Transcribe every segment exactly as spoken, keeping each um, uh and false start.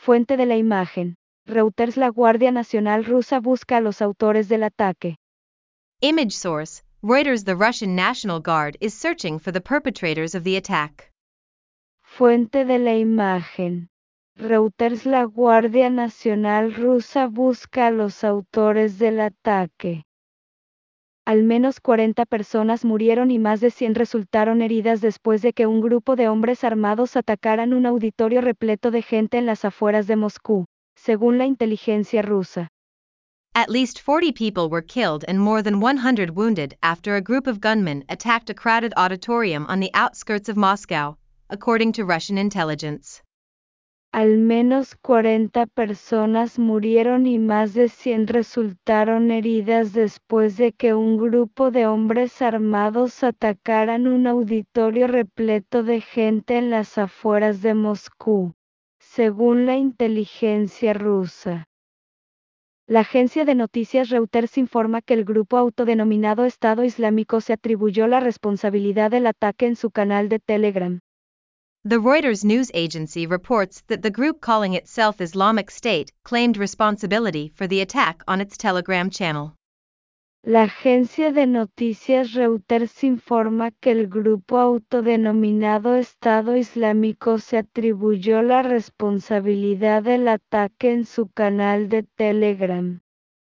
Fuente de la imagen. Reuters. La Guardia Nacional rusa busca a los autores del ataque. Image source, Reuters. The Russian National Guard is searching for the perpetrators of the attack. Fuente de la imagen. Reuters. La Guardia Nacional rusa busca a los autores del ataque. Al menos cuarenta personas murieron y más de cien resultaron heridas después de que un grupo de hombres armados atacaran un auditorio repleto de gente en las afueras de Moscú, según la inteligencia rusa. At least forty people were killed and more than one hundred wounded after a group of gunmen attacked a crowded auditorium on the outskirts of Moscow, according to Russian intelligence. Al menos cuarenta personas murieron y más de cien resultaron heridas después de que un grupo de hombres armados atacaran un auditorio repleto de gente en las afueras de Moscú, según la inteligencia rusa. La agencia de noticias Reuters informa que el grupo autodenominado Estado Islámico se atribuyó la responsabilidad del ataque en su canal de Telegram. The Reuters news agency reports that the group calling itself Islamic State claimed responsibility for the attack on its Telegram channel. La agencia de noticias Reuters informa que el grupo autodenominado Estado Islámico se atribuyó la responsabilidad del ataque en su canal de Telegram.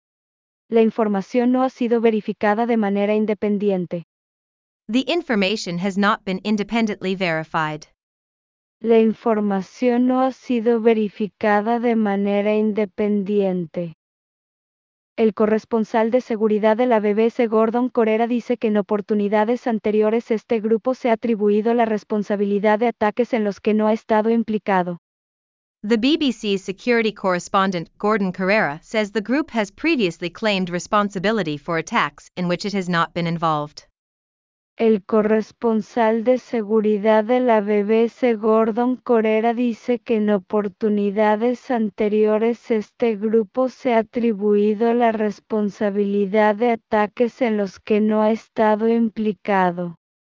La información no ha sido verificada de manera independiente. The information has not been independently verified. La información no ha sido verificada de manera independiente. El corresponsal de seguridad de la B B C Gordon Corera dice que en oportunidades anteriores este grupo se ha atribuido la responsabilidad de ataques en los que no ha estado implicado. The B B C's security correspondent Gordon Carrera says the group has previously claimed responsibility for attacks in which it has not been involved. El corresponsal de seguridad de la B B C Gordon Corera dice que en oportunidades anteriores este grupo se ha atribuido la responsabilidad de ataques en los que no ha estado implicado.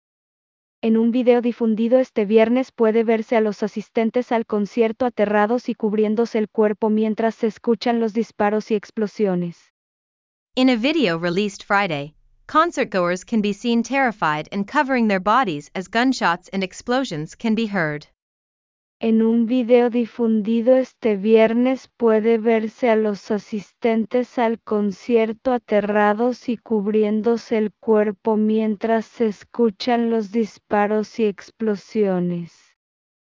En un video difundido este viernes puede verse a los asistentes al concierto aterrados y cubriéndose el cuerpo mientras se escuchan los disparos y explosiones. In a video released Friday, concertgoers can be seen terrified and covering their bodies as gunshots and explosions can be heard. En un video difundido este viernes puede verse a los asistentes al concierto aterrados y cubriéndose el cuerpo mientras se escuchan los disparos y explosiones.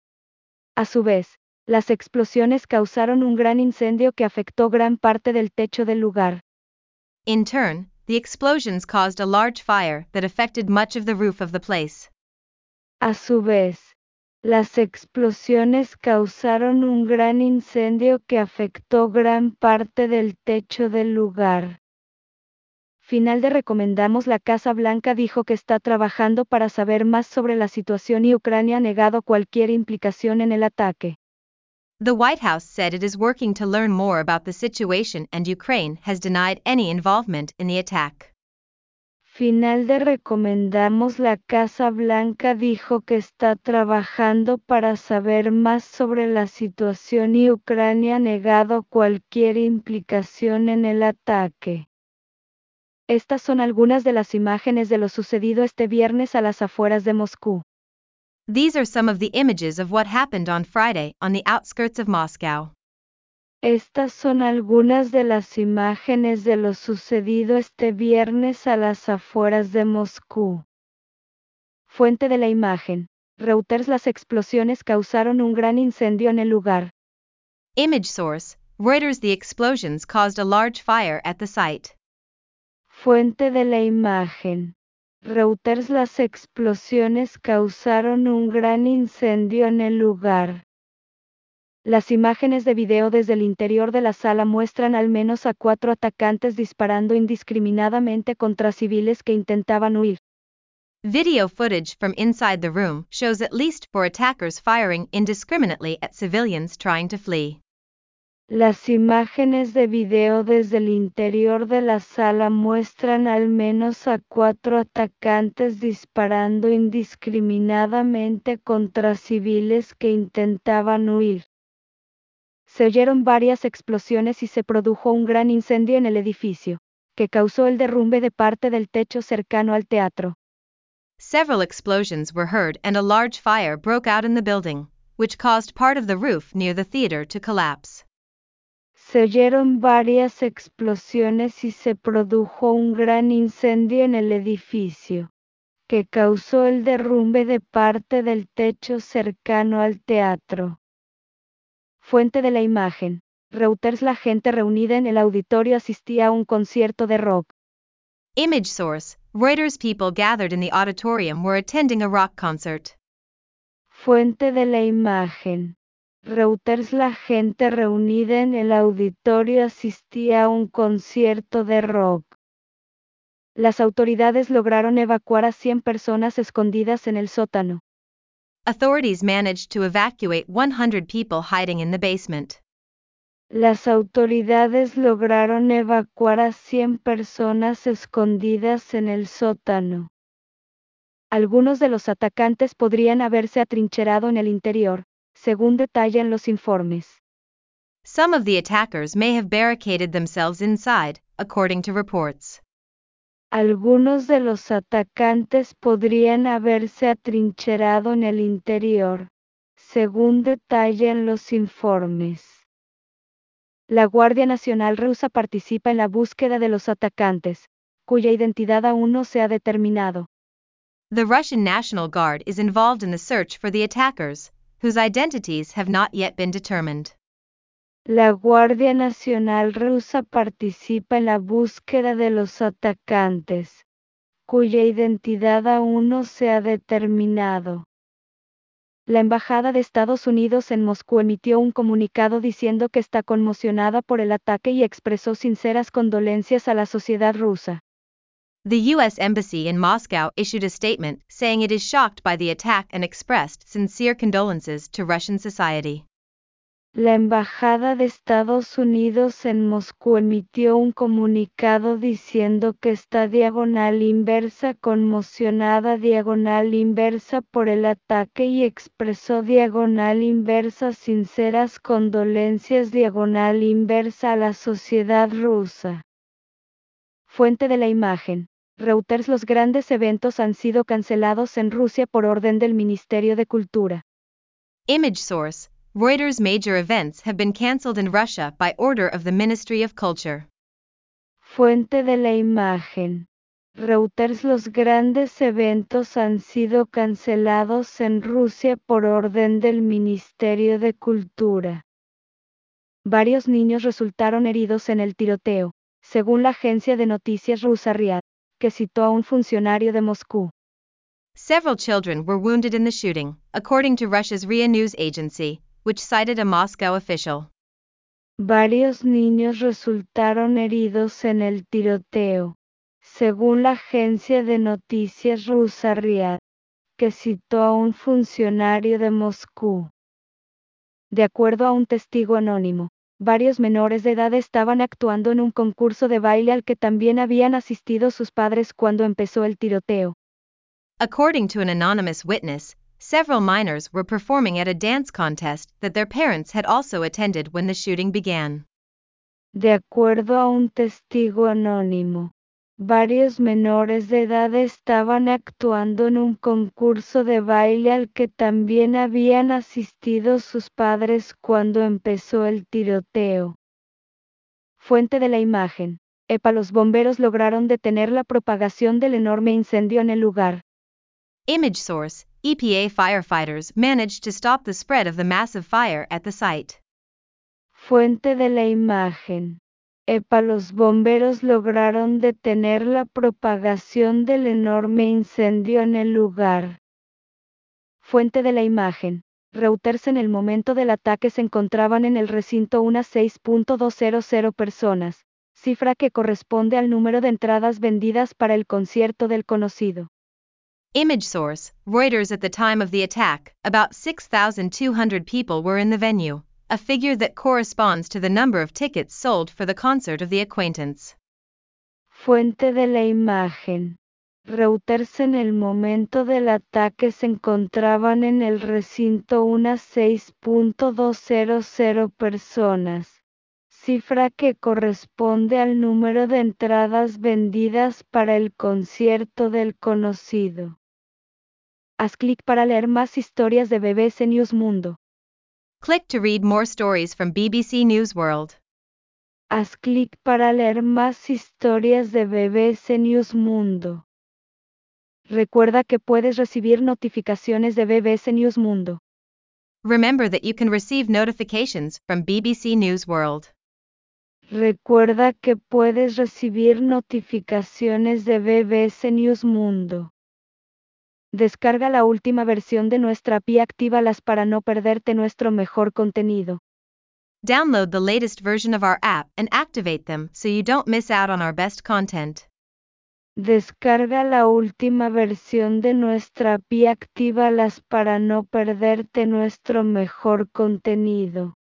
A su vez, las explosiones causaron un gran incendio que afectó gran parte del techo del lugar. In turn, the explosions caused a large fire that affected much of the roof of the place. A su vez, las explosiones causaron un gran incendio que afectó gran parte del techo del lugar. Final de recomendamos. La Casa Blanca dijo que está trabajando para saber más sobre la situación y Ucrania ha negado cualquier implicación en el ataque. The White House said it is working to learn more about the situation and Ukraine has denied any involvement in the attack. Final de recomendamos. La Casa Blanca dijo que está trabajando para saber más sobre la situación y Ucrania ha negado cualquier implicación en el ataque. Estas son algunas de las imágenes de lo sucedido este viernes a las afueras de Moscú. These are some of the images of what happened on Friday on the outskirts of Moscow. Estas son algunas de las imágenes de lo sucedido este viernes a las afueras de Moscú. Fuente de la imagen. Reuters. Las explosiones causaron un gran incendio en el lugar. Image source, Reuters. The explosions caused a large fire at the site. Fuente de la imagen. Reuters. Las explosiones causaron un gran incendio en el lugar. Las imágenes de video desde el interior de la sala muestran al menos a cuatro atacantes disparando indiscriminadamente contra civiles que intentaban huir. Video footage from inside the room shows at least four attackers firing indiscriminately at civilians trying to flee. Las imágenes de video desde el interior de la sala muestran al menos a cuatro atacantes disparando indiscriminadamente contra civiles que intentaban huir. Se oyeron varias explosiones y se produjo un gran incendio en el edificio, que causó el derrumbe de parte del techo cercano al teatro. Several explosions were heard and a large fire broke out in the building, which caused part of the roof near the theater to collapse. Se oyeron varias explosiones y se produjo un gran incendio en el edificio, que causó el derrumbe de parte del techo cercano al teatro. Fuente de la imagen. Reuters. La gente reunida en el auditorio asistía a un concierto de rock. Image source. Reuters. People gathered in the auditorium were attending a rock concert. Fuente de la imagen. Reuters. La gente reunida en el auditorio asistía a un concierto de rock. Las autoridades lograron evacuar a cien personas escondidas en el sótano. Authorities managed to evacuate one hundred people hiding in the basement. Las autoridades lograron evacuar a cien personas escondidas en el sótano. Algunos de los atacantes podrían haberse atrincherado en el interior, según detallan los informes. Some of the attackers may have barricaded themselves inside, according to reports. Algunos de los atacantes podrían haberse atrincherado en el interior, según detallan los informes. La Guardia Nacional rusa participa en la búsqueda de los atacantes, cuya identidad aún no se ha determinado. The Russian National Guard is involved in the search for the attackers, whose identities have not yet been determined. La Guardia Nacional rusa participa en la búsqueda de los atacantes, cuya identidad aún no se ha determinado. La Embajada de Estados Unidos en Moscú emitió un comunicado diciendo que está conmocionada por el ataque y expresó sinceras condolencias a la sociedad rusa. The U S Embassy in Moscow issued a statement saying it is shocked by the attack and expressed sincere condolences to Russian society. La Embajada de Estados Unidos en Moscú emitió un comunicado diciendo que está diagonal inversa conmocionada diagonal inversa por el ataque y expresó diagonal inversa sinceras condolencias diagonal inversa a la sociedad rusa. Fuente de la imagen. Reuters. Los grandes eventos han sido cancelados en Rusia por orden del Ministerio de Cultura. Image source. Reuters. Major events have been cancelled in Russia by order of the Ministry of Culture. Fuente de la imagen. Reuters. Los grandes eventos han sido cancelados en Rusia por orden del Ministerio de Cultura. Varios niños resultaron heridos en el tiroteo, según la agencia de noticias rusa R I A, que citó a un funcionario de Moscú. Several children were wounded in the shooting, according to Russia's R I A news agency, which cited a Moscow official. Varios niños resultaron heridos en el tiroteo, según la agencia de noticias rusa R I A, que citó a un funcionario de Moscú. De acuerdo a un testigo anónimo, varios menores de edad estaban actuando en un concurso de baile al que también habían asistido sus padres cuando empezó el tiroteo. According to an anonymous witness, several minors were performing at a dance contest that their parents had also attended when the shooting began. De acuerdo a un testigo anónimo, varios menores de edad estaban actuando en un concurso de baile al que también habían asistido sus padres cuando empezó el tiroteo. Fuente de la imagen. E P A. Los bomberos lograron detener la propagación del enorme incendio en el lugar. Image source. E P A firefighters managed to stop the spread of the massive fire at the site. Fuente de la imagen. E P A. Los bomberos lograron detener la propagación del enorme incendio en el lugar. Fuente de la imagen. Reuters. En el momento del ataque se encontraban en el recinto unas seis mil doscientas personas, cifra que corresponde al número de entradas vendidas para el concierto del conocido. Image source. Reuters. At the time of the attack, about six thousand two hundred people were in the venue, a figure that corresponds to the number of tickets sold for the concert of the Acquaintance. Fuente de la imagen. Reuters en el momento del ataque se encontraban en el recinto unas seis punto doscientas personas, cifra que corresponde al número de entradas vendidas para el concierto del conocido. Haz clic para leer más historias de B B C News Mundo. Click to read more stories from B B C News World. Haz clic para leer más historias de B B C News Mundo. Recuerda que puedes recibir notificaciones de B B C News Mundo. Remember that you can receive notifications from B B C News World. Recuerda que puedes recibir notificaciones de B B C News Mundo. Descarga la última versión de nuestra app y actívalas para no perderte nuestro mejor contenido. Download the latest version of our app and activate them so you don't miss out on our best content. Descarga la última versión de nuestra app y actívalas para no perderte nuestro mejor contenido.